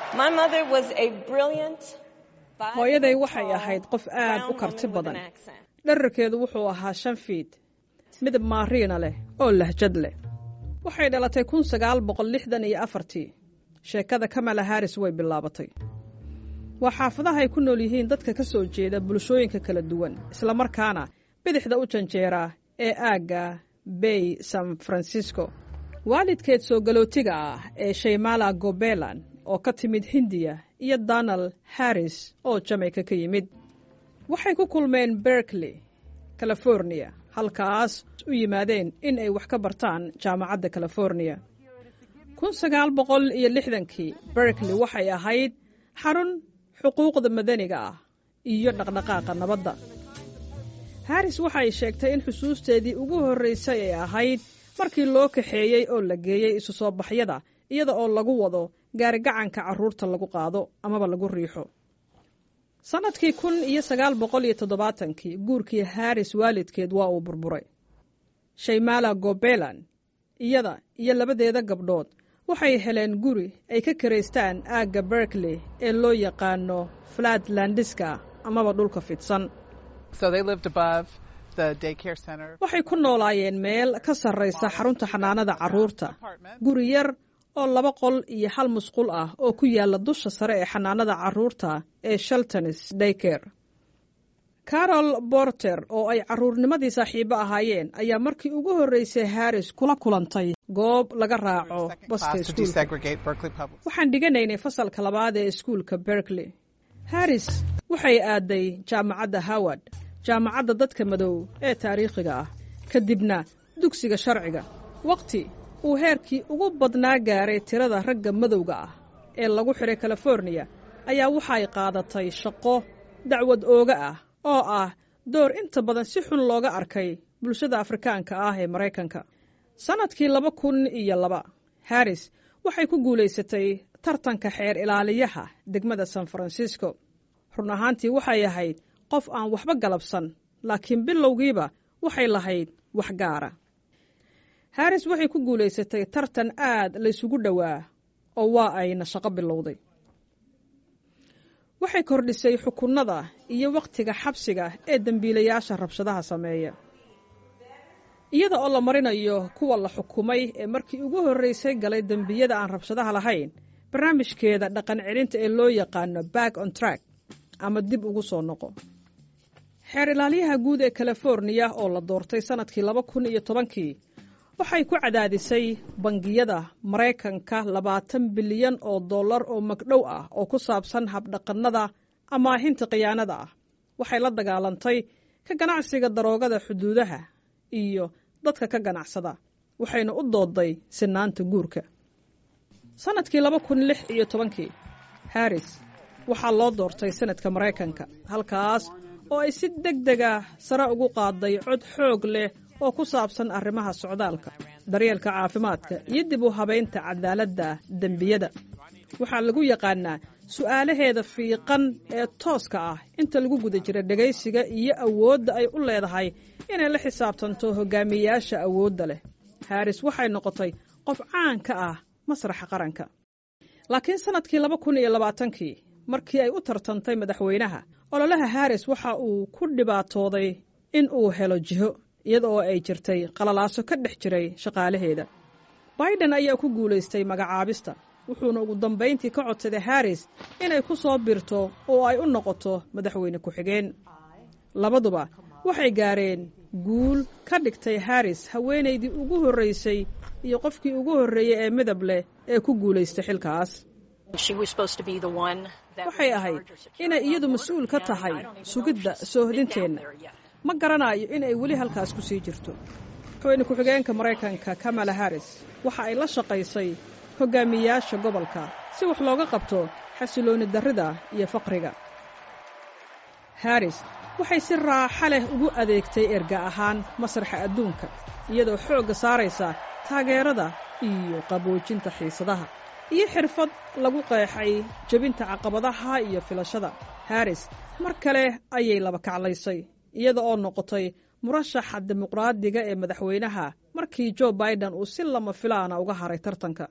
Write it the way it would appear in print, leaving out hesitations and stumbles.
My mother was a brilliant hooyaday waxay ahayd qof aad u karti badan dherarkeedu wuxuu ahaa 5 feet midab maariina leh oo lahjad leh waxay dhalatay 1964 sheekada Kamala Harris way bilaabatay waa xaafadaha ay ku nool yihiin dadka ka soo jeeda bulshooyinka kala duwan isla markaana bidixda u janjeera ee aaga Bay San Francisco waalidkeed soo galootiga ah ee Shaymala Gobelan oo ka timid Hindiya iyo Donald Harris oo Jamaica ka yimid waxay ku kulmeen Berkeley California halkaas u yimaadeen in ay wax ka bartaan jaamacadda California 1960kii Berkeley waxay ahayd xarun xuquuqda madaniga ah iyo dhaqdhaqaaqa nabadda Harris waxay sheegtay in xusuusteedii ugu horeysay ay ahayd markii loo kaxeeyay oo la geeyay isu soo baxyada iyada oo lagu wado gaari gacanka carruurta lagu qaado amaba lagu riixo sanadkii 1970kii guurkii Harris waalidkeed waa uu burburay Shaymala Gobelan iyada iyo labadeeda gabdhood waxay heleen guri ay ka kireystaan aaga Berkeley ee loo yaqaano Flatlandska amaba dhulka fidsan So they lived above the daycare center. waxay ku noolaayeen meel ka sarreysa xarunta xanaanada carruurta guri yar oo 2 qol iyo 1 musqul ah oo ku yaala dusha sare ee xanaanada carruurta ee Shelton's Daycare Carol Porter oo ay carruurnimadii saaxiibo ahaayeen ayaa markii ugu horeysay Harris kula kulantay goob laga raaco baska iskuulka waxaan dhiganaynay fasalka 2 ee iskuulka Berkeley Harris waxay aaday jaamacadda Howard jaamacadda dadka madow ee taariikhiga ah kadibna dugsiga sharciga waqti uu heerkii ugu badnaa gaaray tirada ragga madowga ah ee lagu xiray California ayaa waxay qaadatay shaqo dacwad ooga ah oo ah door inta badan si xun looga arkay bulshada Afrikaanka ah ee Mareykanka sanadkii 2002 Harris waxay ku guuleysatay tartanka xeer ilaaliyaha degmada San Francisco run ahaantii waxay ahayd qof aan waxba galabsan laakiin bilowgiiba waxay lahayd wax gaara Harris waxay ku guuleysatay tartan aad la isugu dhawaa oo waa ayna shaqo bilowday waxay kordhisay xukunnada iyo waqtiga xabsiga ee dambiilayaasha rabshadaha sameeya iyada oo la marinayo kuwa la xukumay ee markii ugu horeysay galay dambiyada aan rabshadaha lahayn barnaamijkeeda dhaqan celinta ee loo yaqaano Back on Track ama dib ugu soo noqo xeer ilaaliyaha guud ee California oo la doortay sanadkii 2010kii waxay ku cadaadisay bangiyada Mareykanka $20 bilyan oo magdhow ah oo ku saabsan habdhaqannada amaahinta khiyaanada ah waxay la dagaalantay ka ganacsiga daroogada xuduudaha iyo dadka ka ganacsada waxayna u dooday sinaanta guurka sanadkii 2016kii Harris waxaa loo doortay sanadka Mareykanka halkaas oo ay si degdeg ah sare ugu qaaday cod xoog leh oo ku saabsan arrimaha socdaalka daryeelka caafimaadka iyo dib u habeynta cadaaladda dambiyada waxaa lagu yaqaanaa su'aalaheeda fiiqan ee tooska ah inta lagu guda jira dhageysiga iyo awoodda ay u leedahay inay la xisaabtanto hogaamiyayaasha awoodda leh Harris waxay noqotay qof caan ka ah masraxa qaranka laakiin sanadkii 2020kii markii ay u tartantay madaxweynaha ololaha Harris waxa uu ku dhibaatooday in uu helo jiho iyada oo ay jirtay qalalaaso ka dhex jiray shaqaalaheeda Biden ayaa ku guuleystay magacaabista wuxuuna ugu dambeyntii ka codsaday Harris inay ku soo birto oo ay u noqoto madaxweyne ku xigeen labaduba waxay gaareen guul ka dhigtay Harris haweeneydii ugu horeysay iyo qofkii ugu horeeyay ee midab leh ee ku guuleystay xilkaas waxay ahayd inay iyadu mas'uul ka tahay sugidda soo hodinteenna ma garanayo in ay weli halkaas ku sii jirto madaxweyne ku-xigeenka Mareykanka Kamala Harris waxa ay la shaqaysay hogaamiyayaasha gobolka si wax looga qabto xasilooni darrida iyo faqriga Harris waxay si raaxo leh ugu adeegtay erga ahaan masraxa adduunka iyadoo xoogga saaraysa taageerada iyo qaboojinta xiisadaha iyo xirfad lagu qeexay jabinta caqabadaha iyo filashada Harris mar kale ayay laba kaclaysay iyada oo noqotay murashaxa dimuqraadiga ee madaxweynaha markii Joe Biden uu si lama filaana uga haray tartanka